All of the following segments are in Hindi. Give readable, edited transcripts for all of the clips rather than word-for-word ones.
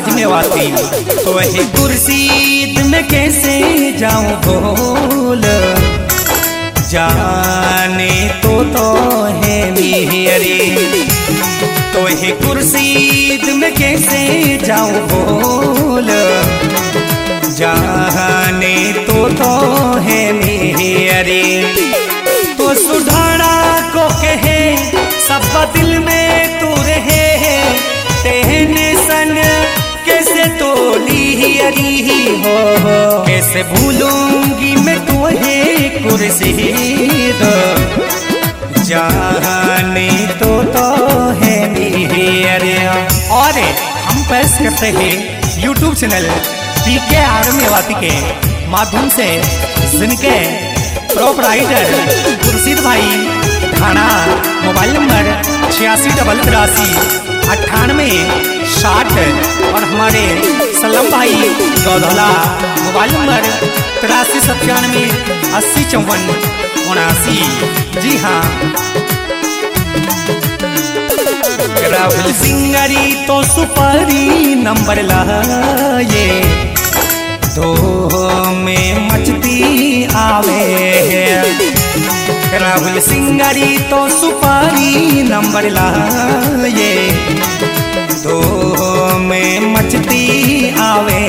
मेवाती। तो ही कुर्सी में कैसे जाऊं भूल, जाने तो है मेरे। तो ही कुर्सी में कैसे जाऊं भूल, जाने तो है मेरे। तो सुधारा को कहे सब दिल में तू रहे, टेंशन कैसे तोली अरी हो। कैसे भूलूंगी मैं तुम्हें कुर्सी, जाने तो है मेरे। और हम पेश करते हैं YouTube चैनल PKR मेवाती के माध्यम से, जिनके प्रोपराइटर खुर्शीद भाई थाना, मोबाइल नंबर 8683 9860 और हमारे सलम भाई गौधौला मोबाइल नंबर 8397 8054 79। जी हाँ, राहुल सिंगरी तो सुपारी नंबर लाए, दो में मचती आवे। राहुल सिंगरी तो सुपारी नंबर लाए, दो में मचती आवे।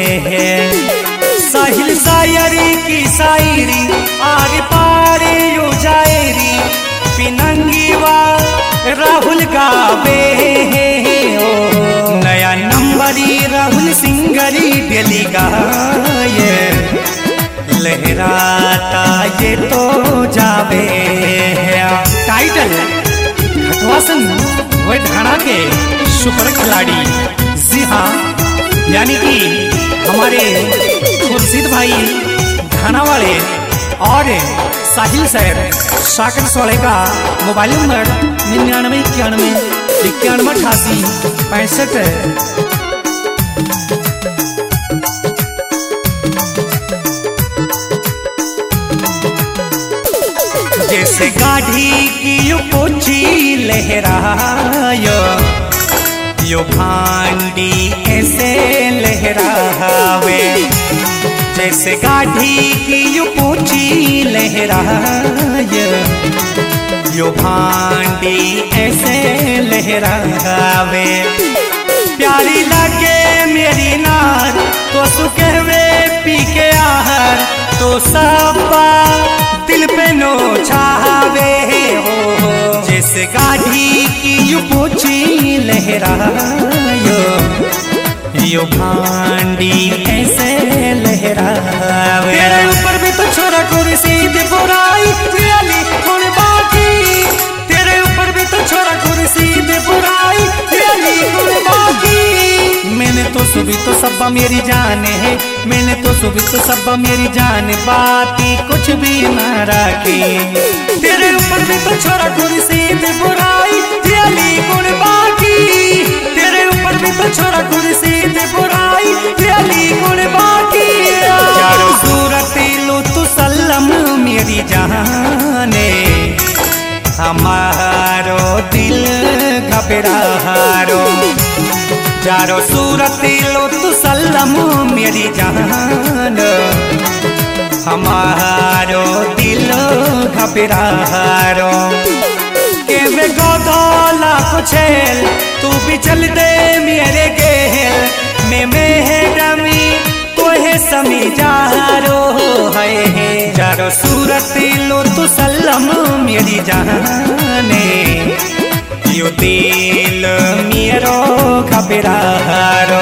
साहिल शायरी की शायरी आगे पारे यो जाएरी, पिनंगी वा राहुल गावे। नया नंबरी राहुल सिंगरी डेली गाए, लहराता ये तो जावे। टाइटल खटवासन व ढाणा के सुपर खिलाड़ी, जी हाँ, यानी कि हमारे खुर्शीद भाई ढाणा वाले और साहिल सर साकर सोले का मोबाइल नंबर 9991 9188 65। जैसे गाढ़ी की यो पोची लहरायो, यो भांडी ऐसे लहरावे। जैसे गाढ़ी की यो पोची लहरायो, यो भांडी ऐसे लहरावे। प्यारी लगे मेरी नार तो सुकहवे पी के आहर, तो सबा दिल पे नो छावे हो। जैसे गाढ़ी की यू पोची लहरायो, यो भांडी ऐसे लहरावे। तेरे ऊपर भी तो छोरा कुर्सी दे बुराई तेरी कौन बाकी। तेरे ऊपर भी तो छोरा कुर्सी दे बुराई तेरी कौन बाकी। मैंने तो सुबह तो सब्बा मेरी जान है, मैंने तो सुबह तो सब्बा मेरी जान, बाती कुछ भी ना रखी। तेरे ऊपर भी तो छोरा कुर्सी दे बुराई तेरी कौन बाकी। तेरे ऊपर भी तो छोरा कुर्सी दे बुराई तेरी कौन बाकी। चारों सूरत लो तू सल्लम मेरी जाने, हमारो दिल घबरारो। चारों सूरत लो तू सल्लम मेरी जान, हमारो दिल घबरारो। के वे गौधौला को छेल तू भी चल दे मेरे गेल, मैं मेहरमी तो है समी जारो है। चारों सूरत लो तू सल्लम मेरी जाने, यो दिल मेरो घबरारो।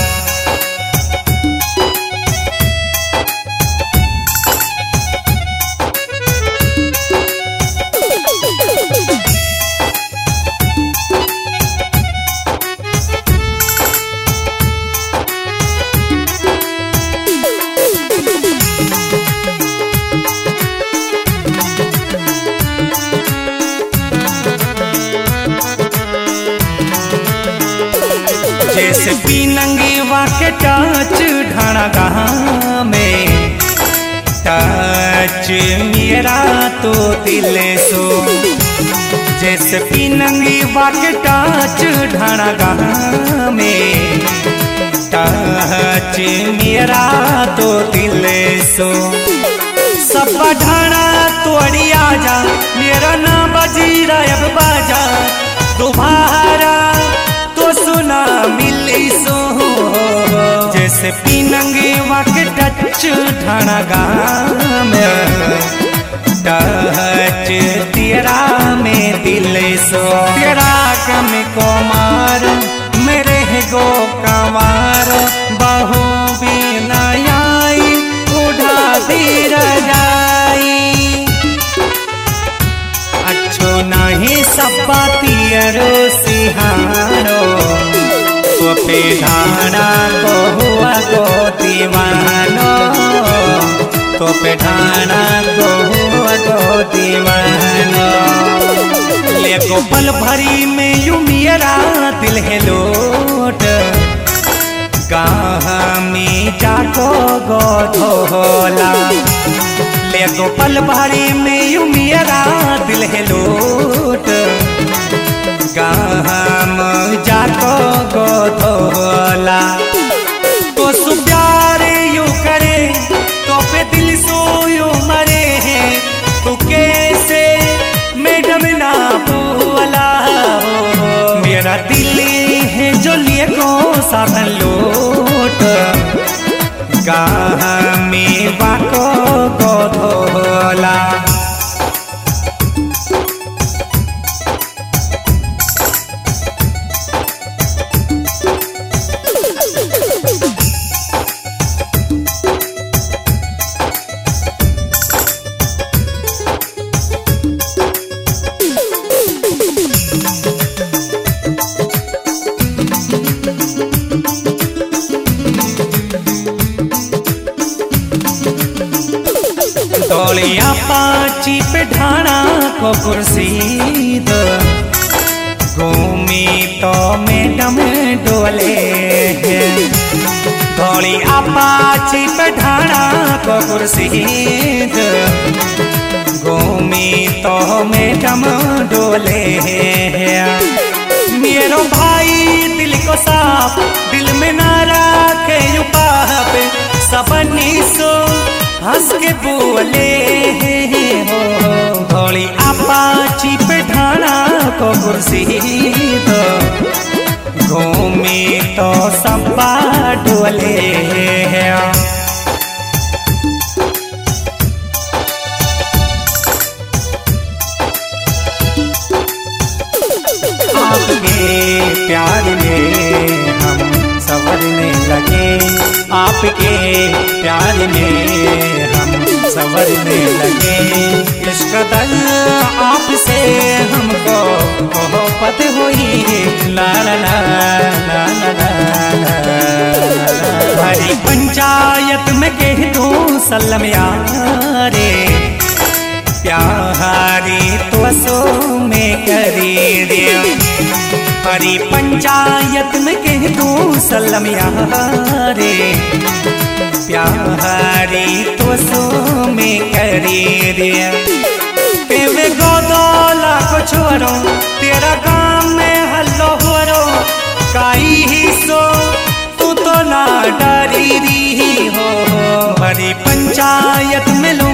जैसे पीनंगी वाके टच ढाणा गाँव में, टच मेरा तो दिल सो। जैसे पीनंगी वाके टच ढाणा गाँव में, मेरा तो दिल सो सब ढाना तोड़ी आजा मेरा ना बजी रहा अब बाजा दोबारा तो सुना मिली सो जैसे पीनंगे वाके टच ढाना गाम टच तेरा में दिल सो तेरा कम को मार मेरे गो कमार बहु भी नई उड़ा दी रजाई अच्छो नहीं सब तियरो सिहारो तो पे ढाना को हुआ गो दीवानो तो पे ढाना को हुआ गो दीवानो ले को पल भरी में यूं मेरा दिल है लोट कहाँ में जाको गो धोला ले को पल भरी में यूं मेरा दिल है लोट कहाँ में जाको गो धोला तो सु प्यार यूं करे तो पे दिल सो यूं मरे है तो कैसे मैडम ना बोला मेरा दिल है जो लिए को साधन लोट कहाँ में बाको को धोला तोलिया पाची पे ढाना को कुर्सी घूमी तो मैडम डोले थोड़ी अपाची पे ढाना को कुर्सी घूमी तो मैडम डोले मेरो भाई दिल को साफ दिल में ना रखे यू पाप सबनी सो हंस के बोले हो भोली अपाची पे ढाना को कुर्सी तो घूमी तो सब्बा डोले आपके प्यार में हम संवरने लगे आपके प्यार में हम संवरने लगे इश्क दल आपसे हमको मोहब्बत हुई ला ला ला ला ला ला भरी पंचायत में कह दूं सल्लम यारे प्यारी तो सो में करी दे हरी पंचायत में कह दूं सल्लम यारे प्यारी तो सो में करी दे पेवे गोदोला को छोड़ो तेरा काम में हल्लो हो काई ही सो तू तो ना डरी रही हो हरी पंचायत में